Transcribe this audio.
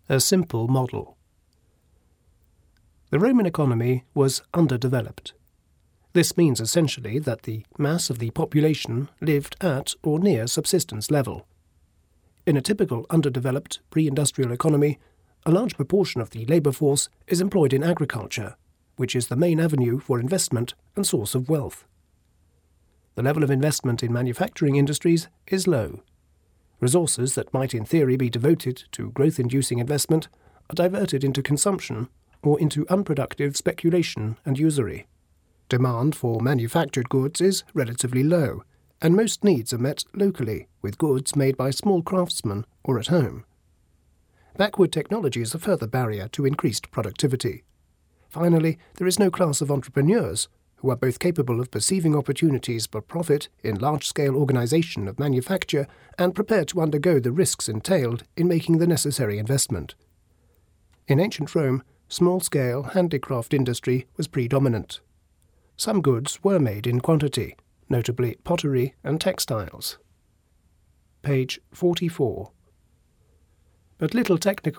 A simple model. The Roman economy was underdeveloped. This means essentially that the mass of the population lived at or near subsistence level. In a typical underdeveloped pre-industrial economy, a large proportion of the labour force is employed in agriculture, which is the main avenue for investment and source of wealth. The level of investment in manufacturing industries is low. Resources that might in theory be devoted to growth-inducing investment are diverted into consumption or into unproductive speculation and usury. Demand for manufactured goods is relatively low, and most needs are met locally with goods made by small craftsmen or at home. Backward technology is a further barrier to increased productivity. Finally, there is no class of entrepreneurs who are both capable of perceiving opportunities for profit in large-scale organization of manufacture and prepared to undergo the risks entailed in making the necessary investment. In ancient Rome, small-scale handicraft industry was predominant. Some goods were made in quantity, notably pottery and textiles. Page 44. But little technical